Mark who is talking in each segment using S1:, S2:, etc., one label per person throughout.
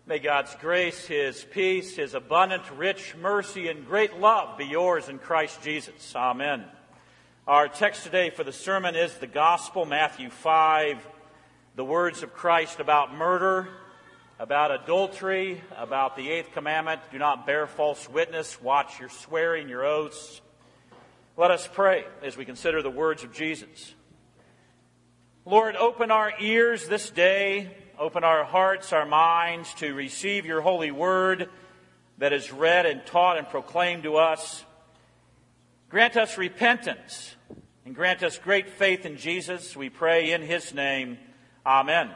S1: May God's grace, His peace, His abundant, rich mercy, and great love be yours in Christ Jesus. Amen. Our text today for the sermon is the Gospel, Matthew 5, the words of Christ about murder, about adultery, about the eighth commandment, do not bear false witness, watch your swearing, your oaths. Let us pray as we consider the words of Jesus. Lord, open our ears this day. Open our hearts, our minds to receive your holy word that is read and taught and proclaimed to us. Grant us repentance and grant us great faith in Jesus. We pray in His name. Amen.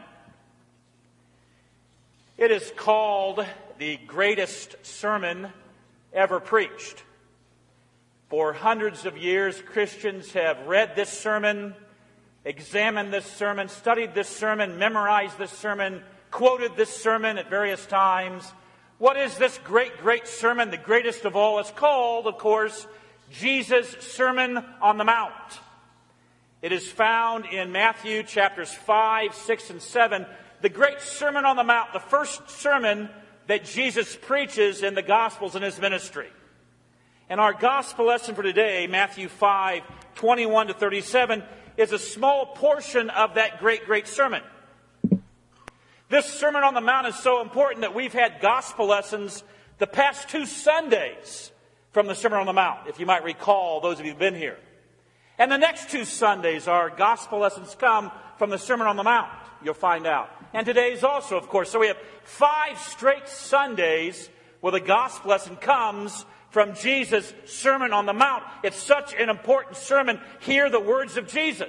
S1: It is called the greatest sermon ever preached. For hundreds of years, Christians have read this sermon, examined this sermon, studied this sermon, memorized this sermon, quoted this sermon at various times. What is this great sermon, the greatest of all? It's called, of course, Jesus' Sermon on the Mount. It is found in Matthew chapters 5, 6, and 7, the great Sermon on the Mount, the first sermon that Jesus preaches in the Gospels in His ministry. And our Gospel lesson for today, Matthew 5, 21 to 37, is a small portion of that great sermon. This Sermon on the Mount is so important that we've had gospel lessons the past 2 Sundays from the Sermon on the Mount, if you might recall, those of you who've been here. And the next 2 Sundays, our gospel lessons come from the Sermon on the Mount. You'll find out. And today's also, of course. So we have 5 straight Sundays where the gospel lesson comes from Jesus' Sermon on the Mount. It's such an important sermon. Hear the words of Jesus.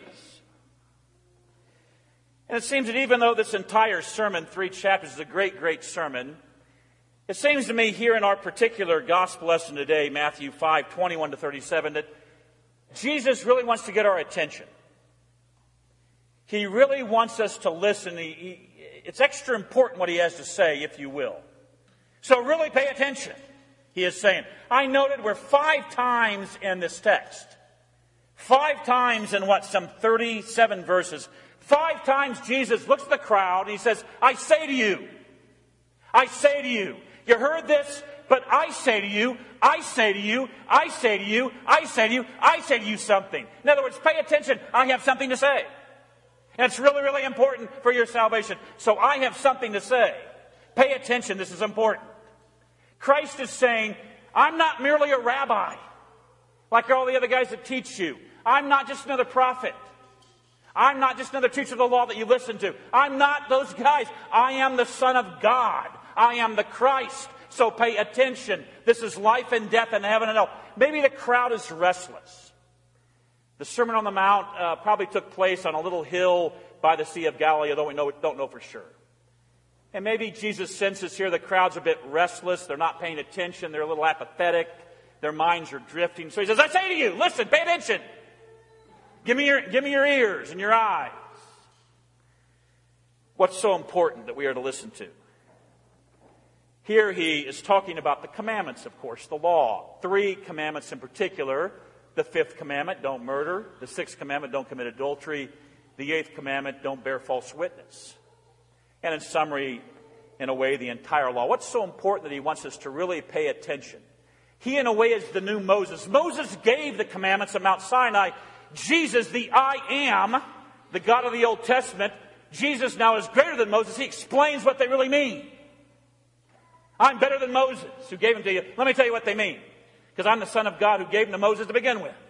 S1: And it seems that even though this entire sermon, 3 chapters, is a great sermon, it seems to me here in our particular gospel lesson today, Matthew 5, 21 to 37, that Jesus really wants to get our attention. He really wants us to listen. It's extra important what He has to say, if you will. So really pay attention. He is saying, I noted we're 5 times in this text. 5 times in some 37 verses. 5 times Jesus looks at the crowd and He says, I say to you. I say to you. You heard this, but I say to you, I say to you, I say to you, I say to you, I say to you something. In other words, pay attention. I have something to say. And it's really important for your salvation. So I have something to say. Pay attention. This is important. Christ is saying, I'm not merely a rabbi like all the other guys that teach you. I'm not just another prophet. I'm not just another teacher of the law that you listen to. I'm not those guys. I am the Son of God. I am the Christ. So pay attention. This is life and death and heaven and hell. Maybe the crowd is restless. The Sermon on the Mount probably took place on a little hill by the Sea of Galilee, although we don't know for sure. And maybe Jesus senses here the crowd's a bit restless. They're not paying attention. They're a little apathetic. Their minds are drifting. So He says, I say to you, listen, pay attention. Give me your ears and your eyes. What's so important that we are to listen to? Here He is talking about the commandments, of course, the law. 3 commandments in particular. The 5th commandment, don't murder. The 6th commandment, don't commit adultery. The 8th commandment, don't bear false witness. And in summary, in a way, the entire law. What's so important that He wants us to really pay attention? He, in a way, is the new Moses. Moses gave the commandments of Mount Sinai. Jesus, the I am, the God of the Old Testament, Jesus now is greater than Moses. He explains what they really mean. I'm better than Moses, who gave them to you. Let me tell you what they mean. Because I'm the Son of God who gave them to Moses to begin with.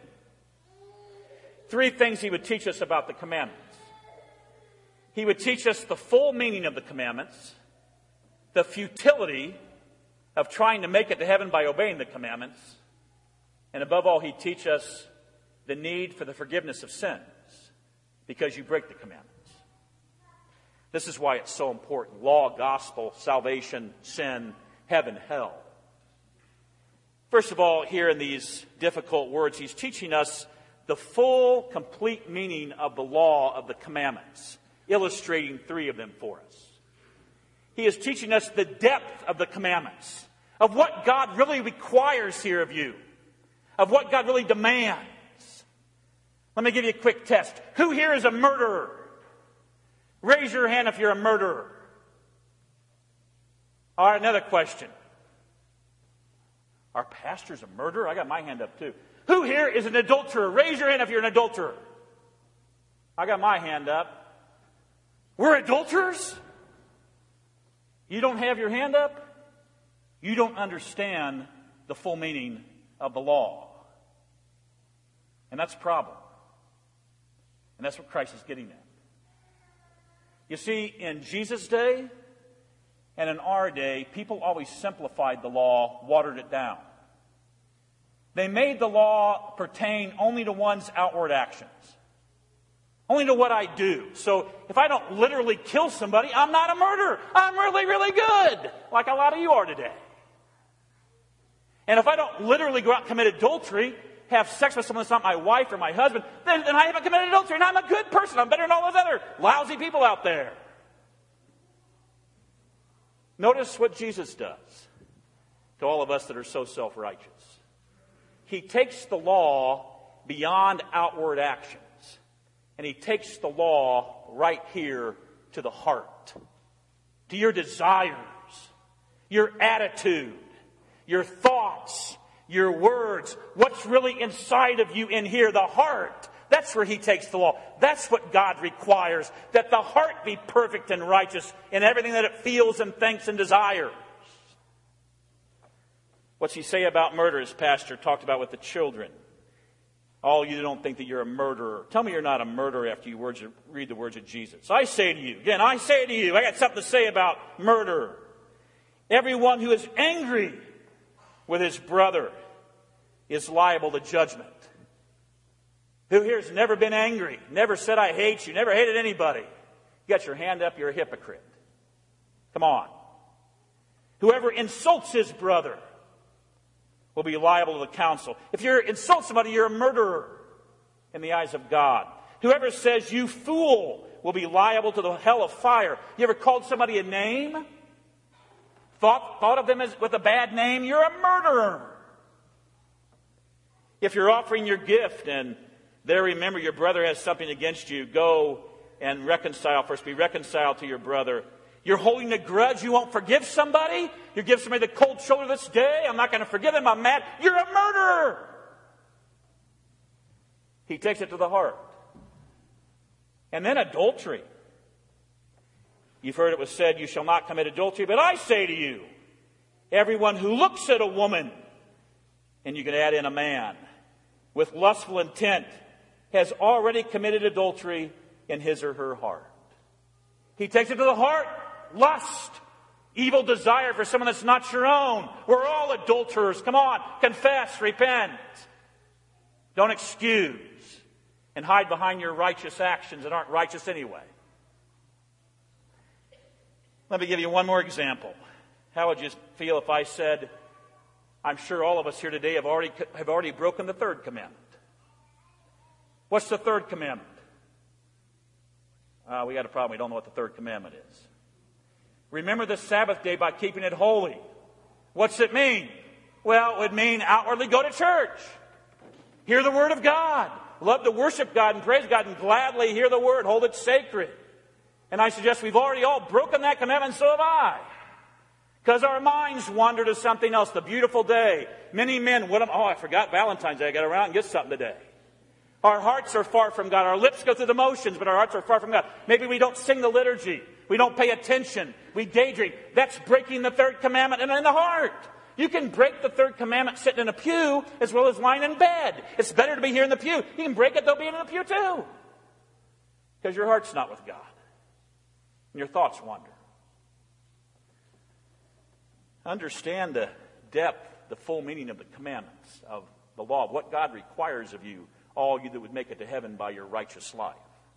S1: 3 things He would teach us about the commandments. He would teach us the full meaning of the commandments, the futility of trying to make it to heaven by obeying the commandments, and above all, He'd teach us the need for the forgiveness of sins because you break the commandments. This is why it's so important. Law, gospel, salvation, sin, heaven, hell. First of all, here in these difficult words, He's teaching us the full, complete meaning of the law of the commandments, illustrating 3 of them for us. He is teaching us the depth of the commandments, of what God really requires here of you, of what God really demands. Let me give you a quick test. Who here is a murderer? Raise your hand if you're a murderer. All right, another question. Are pastors a murderer? I got my hand up too. Who here is an adulterer? Raise your hand if you're an adulterer. I got my hand up. We're adulterers? You don't have your hand up? You don't understand the full meaning of the law. And that's a problem. And that's what Christ is getting at. You see, in Jesus' day and in our day, people always simplified the law, watered it down. They made the law pertain only to one's outward actions. Only to what I do. So if I don't literally kill somebody, I'm not a murderer. I'm really, really good. Like a lot of you are today. And if I don't literally go out and commit adultery, have sex with someone that's not my wife or my husband, then I haven't committed adultery and I'm a good person. I'm better than all those other lousy people out there. Notice what Jesus does to all of us that are so self-righteous. He takes the law beyond outward actions. And he takes the law right here to the heart. To your desires, your attitude, your thoughts, your words. What's really inside of you in here, the heart. That's where he takes the law. That's what God requires. That the heart be perfect and righteous in everything that it feels and thinks and desires. What's he say about murder, as Pastor talked about with the children? All you don't think that you're a murderer. Tell me you're not a murderer after you read the words of Jesus. I say to you, again, I say to you, I got something to say about murder. Everyone who is angry with his brother is liable to judgment. Who here has never been angry, never said I hate you, never hated anybody? You got your hand up, you're a hypocrite. Come on. Whoever insults his brother will be liable to the council. If you insult somebody, you're a murderer in the eyes of God. Whoever says you fool will be liable to the hell of fire. You ever called somebody a name? Thought of them as with a bad name? You're a murderer. If you're offering your gift and there remember your brother has something against you, go and reconcile first. Be reconciled to your brother. You're holding a grudge. You won't forgive somebody. You give somebody the cold shoulder this day. I'm not going to forgive them. I'm mad. You're a murderer. He takes it to the heart. And then adultery. You've heard it was said, you shall not commit adultery. But I say to you, everyone who looks at a woman, and you can add in a man, with lustful intent, has already committed adultery in his or her heart. He takes it to the heart. Lust, evil desire for someone that's not your own. We're all adulterers. Come on, confess, repent. Don't excuse and hide behind your righteous actions that aren't righteous anyway. Let me give you one more example. How would you feel if I said, I'm sure all of us here today have already broken the third commandment. What's the third commandment? We got a problem. We don't know what the third commandment is. Remember the Sabbath day by keeping it holy. What's it mean? Well, it would mean outwardly go to church. Hear the word of God. Love to worship God and praise God and gladly hear the word. Hold it sacred. And I suggest we've already all broken that commandment, so have I. Because our minds wander to something else. The beautiful day. Many men, I forgot Valentine's Day. I got to run out and get something today. Our hearts are far from God. Our lips go through the motions, but our hearts are far from God. Maybe we don't sing the liturgy. We don't pay attention. We daydream. That's breaking the third commandment and in the heart. You can break the third commandment sitting in a pew as well as lying in bed. It's better to be here in the pew. You can break it though being in the pew too. Because your heart's not with God. And your thoughts wander. Understand the depth, the full meaning of the commandments, of the law, of what God requires of you, all you that would make it to heaven by your righteous life.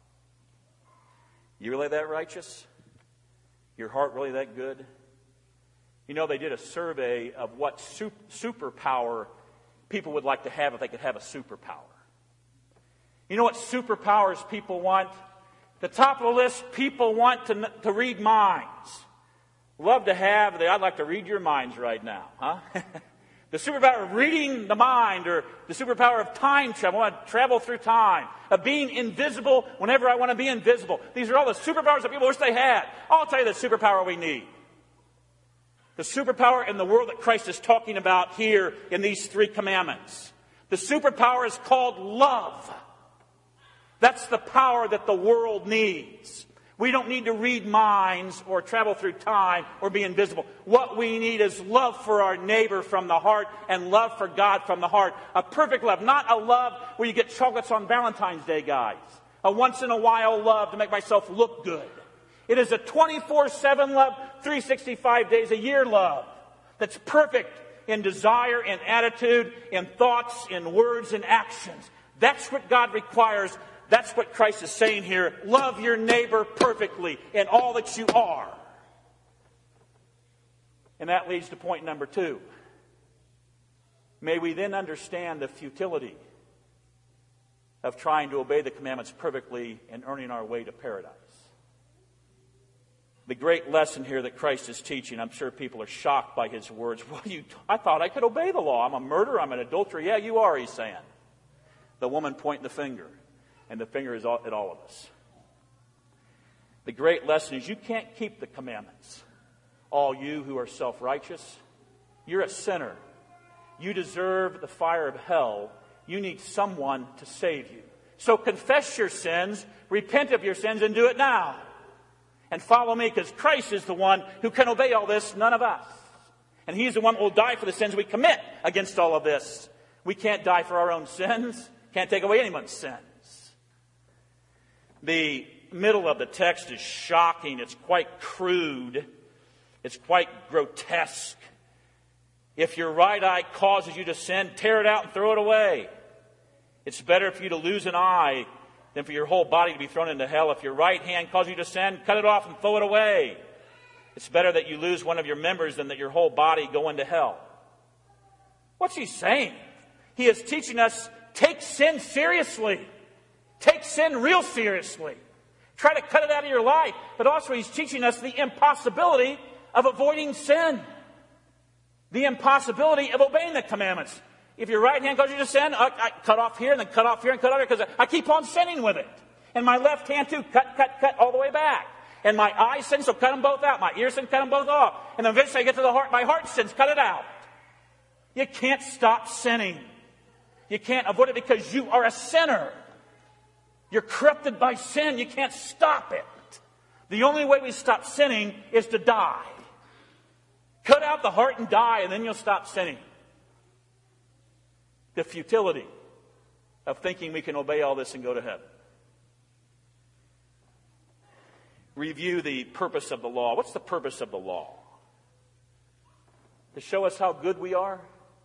S1: You really that righteous? Your heart really that good? You know, they did a survey of what superpower people would like to have if they could have a superpower. You know what superpowers people want? The top of the list, people want to read minds. Love to have, I'd like to read your minds right now, huh? The superpower of reading the mind, or the superpower of time travel. I want to travel through time. Of being invisible whenever I want to be invisible. These are all the superpowers that people wish they had. I'll tell you the superpower we need. The superpower in the world that Christ is talking about here in these 3 commandments. The superpower is called love. That's the power that the world needs. We don't need to read minds or travel through time or be invisible. What we need is love for our neighbor from the heart and love for God from the heart. A perfect love, not a love where you get chocolates on Valentine's Day, guys. A once-in-a-while love to make myself look good. It is a 24/7 love, 365 days a year love that's perfect in desire, in attitude, in thoughts, in words, and actions. That's what God requires. That's what Christ is saying here. Love your neighbor perfectly in all that you are. And that leads to point number 2. May we then understand the futility of trying to obey the commandments perfectly and earning our way to paradise. The great lesson here that Christ is teaching, I'm sure people are shocked by his words. I thought I could obey the law. I'm a murderer. I'm an adulterer. Yeah, you are, he's saying. The woman pointing the finger. And the finger is at all of us. The great lesson is you can't keep the commandments. All you who are self-righteous, you're a sinner. You deserve the fire of hell. You need someone to save you. So confess your sins, repent of your sins, and do it now. And follow me, because Christ is the one who can obey all this, none of us. And he's the one who will die for the sins we commit against all of this. We can't die for our own sins. Can't take away anyone's sins. The middle of the text is shocking. It's quite crude. It's quite grotesque. If your right eye causes you to sin, tear it out and throw it away. It's better for you to lose an eye than for your whole body to be thrown into hell. If your right hand causes you to sin, cut it off and throw it away. It's better that you lose one of your members than that your whole body go into hell. What's he saying? He is teaching us, take sin seriously. Take sin real seriously. Try to cut it out of your life. But also he's teaching us the impossibility of avoiding sin. The impossibility of obeying the commandments. If your right hand causes you to sin, I cut off here and then cut off here and cut off here because I keep on sinning with it. And my left hand too, cut all the way back. And my eyes sin, so cut them both out. My ears sin, cut them both off. And then eventually I get to the heart, my heart sins, cut it out. You can't stop sinning. You can't avoid it because you are a sinner. You're corrupted by sin. You can't stop it. The only way we stop sinning is to die. Cut out the heart and die, and then you'll stop sinning. The futility of thinking we can obey all this and go to heaven. Review the purpose of the law. What's the purpose of the law? To show us how good we are?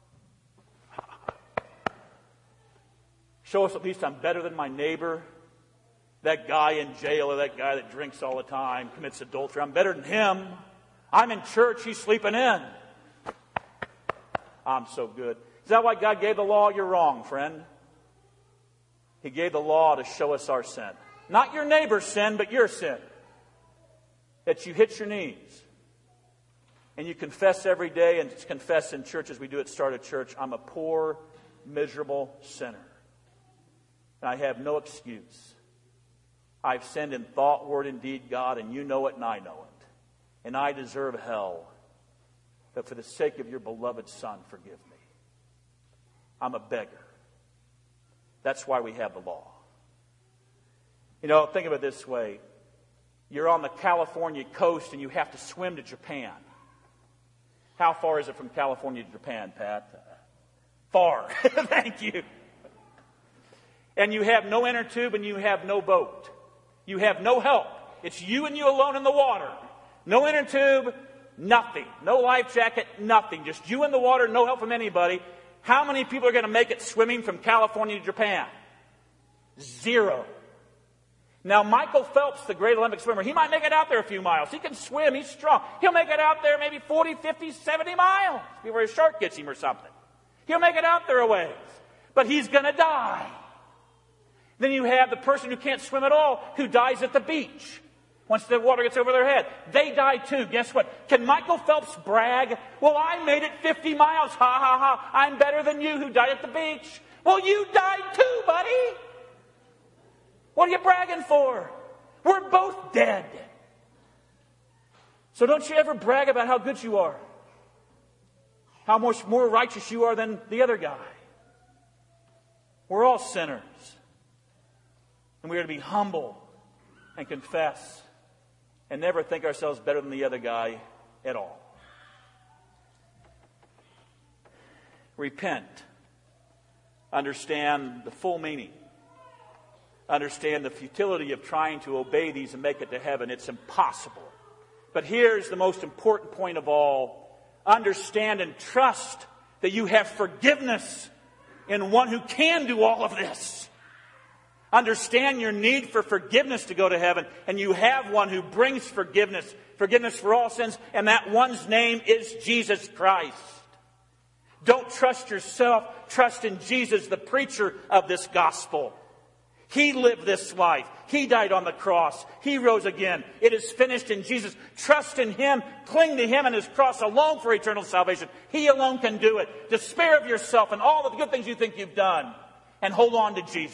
S1: Show us at least I'm better than my neighbor. That guy in jail or that guy that drinks all the time, commits adultery. I'm better than him. I'm in church. He's sleeping in. I'm so good. Is that why God gave the law? You're wrong, friend. He gave the law to show us our sin. Not your neighbor's sin, but your sin. That you hit your knees. And you confess every day and confess in church as we do at Start a Church. I'm a poor, miserable sinner. And I have no excuse. I've sinned in thought, word, and deed, God, and you know it and I know it. And I deserve hell. But for the sake of your beloved Son, forgive me. I'm a beggar. That's why we have the law. You know, think of it this way. You're on the California coast and you have to swim to Japan. How far is it from California to Japan, Pat? Far. Thank you. And you have no inner tube and you have no boat. You have no help. It's you and you alone in the water. No inner tube, nothing. No life jacket, nothing. Just you in the water, no help from anybody. How many people are going to make it swimming from California to Japan? 0. Now, Michael Phelps, the great Olympic swimmer, he might make it out there a few miles. He can swim. He's strong. He'll make it out there maybe 40, 50, 70 miles before a shark gets him or something. He'll make it out there a ways. But he's going to die. Then you have the person who can't swim at all who dies at the beach once the water gets over their head. They die too. Guess what? Can Michael Phelps brag? Well, I made it 50 miles. Ha, ha, ha. I'm better than you who died at the beach. Well, you died too, buddy. What are you bragging for? We're both dead. So don't you ever brag about how good you are. how much more righteous you are than the other guy. We're all sinners. And we are to be humble and confess and never think ourselves better than the other guy at all. Repent. Understand the full meaning. Understand the futility of trying to obey these and make it to heaven. It's impossible. But here's the most important point of all. Understand and trust that you have forgiveness in one who can do all of this. Understand your need for forgiveness to go to heaven, and you have one who brings forgiveness for all sins, and that one's name is Jesus Christ. Don't trust yourself, trust in Jesus, the preacher of this gospel. He lived this life. He died on the cross. He rose again. It is finished in Jesus. Trust in Him. Cling to Him and His cross alone for eternal salvation. He alone can do it. Despair of yourself and all of the good things you think you've done, and hold on to Jesus.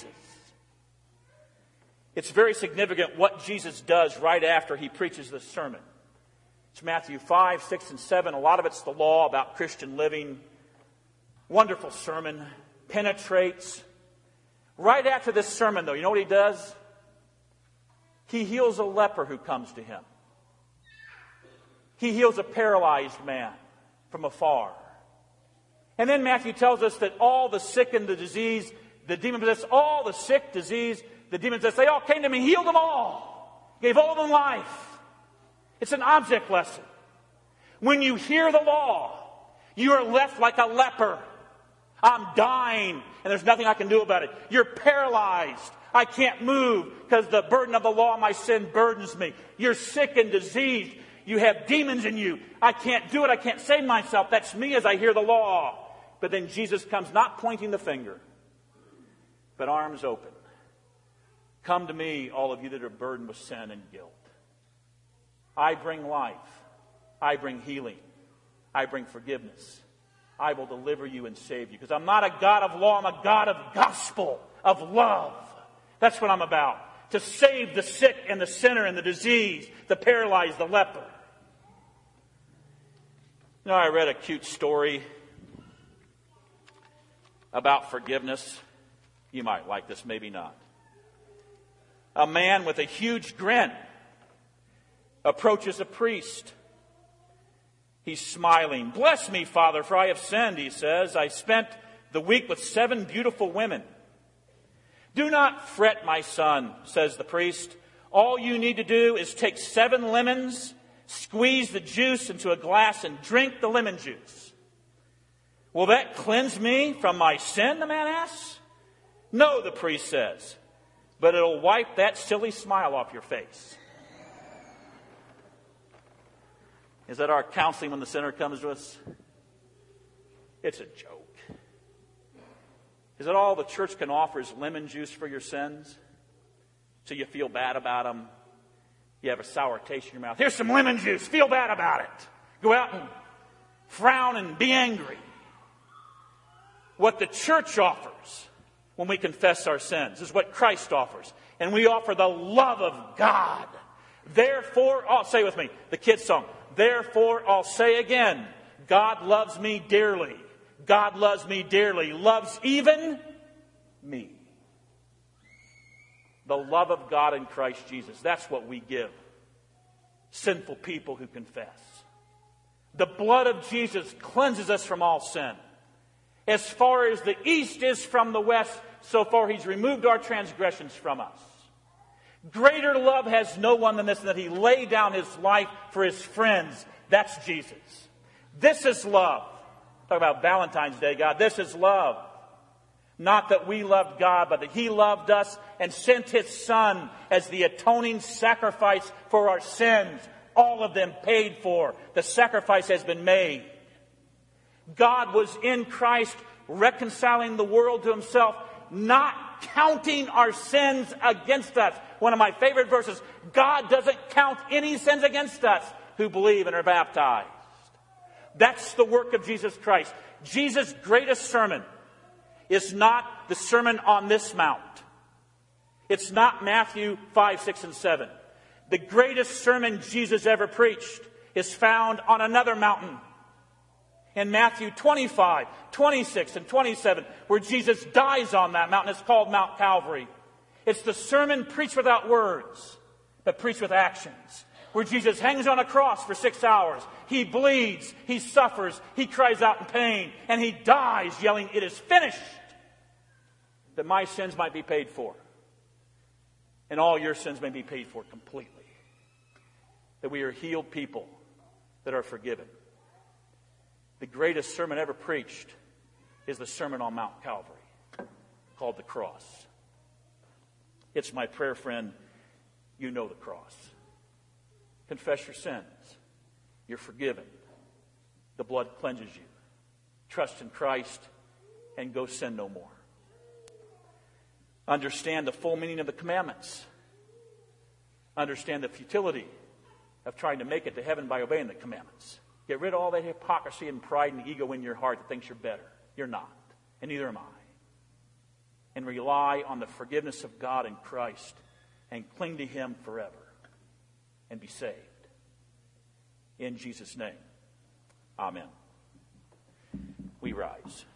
S1: It's very significant what Jesus does right after He preaches this sermon. It's Matthew 5, 6, and 7. A lot of it's the law about Christian living. Wonderful sermon. Penetrates. Right after this sermon, though, you know what He does? He heals a leper who comes to Him. He heals a paralyzed man from afar. And then Matthew tells us that all the sick and the disease, the demon-possessed, all the sick, disease, the demon-possessed, they all came to Him. He healed them all. Gave all of them life. It's an object lesson. When you hear the law, you are left like a leper. I'm dying, and there's nothing I can do about it. You're paralyzed. I can't move because the burden of the law of my sin burdens me. You're sick and diseased. You have demons in you. I can't do it. I can't save myself. That's me as I hear the law. But then Jesus comes not pointing the finger, but arms open. Come to me, all of you that are burdened with sin and guilt. I bring life. I bring healing. I bring forgiveness. I will deliver you and save you. Because I'm not a God of law, I'm a God of gospel, of love. That's what I'm about. To save the sick and the sinner and the diseased, the paralyzed, the leper. You know, I read a cute story about forgiveness. You might like this, maybe not. A man with a huge grin approaches a priest. He's smiling. "Bless me, Father, for I have sinned," he says. "I spent the week with 7 beautiful women." "Do not fret, my son," says the priest. "All you need to do is take 7 lemons, squeeze the juice into a glass, and drink the lemon juice." "Will that cleanse me from my sin?" the man asks. "No," the priest says, "but it'll wipe that silly smile off your face." Is that our counseling when the sinner comes to us? It's a joke. Is that all the church can offer is lemon juice for your sins? So you feel bad about them. You have a sour taste in your mouth. Here's some lemon juice. Feel bad about it. Go out and frown and be angry. What the church offers when we confess our sins is what Christ offers. And we offer the love of God. Therefore, say with me, the kids' song. Therefore, I'll say again, God loves me dearly. God loves me dearly. Loves even me. The love of God in Christ Jesus. That's what we give sinful people who confess. The blood of Jesus cleanses us from all sin. As far as the east is from the west, so far He's removed our transgressions from us. Greater love has no one than this, that He laid down His life for His friends. That's Jesus. This is love. Talk about Valentine's Day, God. This is love. Not that we loved God, but that He loved us and sent His Son as the atoning sacrifice for our sins. All of them paid for. The sacrifice has been made. God was in Christ reconciling the world to Himself, not counting our sins against us. One of my favorite verses, God doesn't count any sins against us who believe and are baptized. That's the work of Jesus Christ. Jesus' greatest sermon is not the Sermon on this Mount. It's not Matthew 5, 6, and 7. The greatest sermon Jesus ever preached is found on another mountain. in Matthew 25, 26, and 27, where Jesus dies on that mountain. It's called Mount Calvary. It's the sermon preached without words, but preached with actions. Where Jesus hangs on a cross for 6 hours. He bleeds, he suffers, he cries out in pain, and he dies yelling, "It is finished," that my sins might be paid for. And all your sins may be paid for completely. That we are healed people that are forgiven. The greatest sermon ever preached is the sermon on Mount Calvary, called the cross. It's my prayer, friend, you know the cross. Confess your sins. You're forgiven. The blood cleanses you. Trust in Christ and go sin no more. Understand the full meaning of the commandments. Understand the futility of trying to make it to heaven by obeying the commandments. Get rid of all that hypocrisy and pride and ego in your heart that thinks you're better. You're not. And neither am I. And rely on the forgiveness of God in Christ and cling to Him forever. And be saved. In Jesus' name, amen. We rise.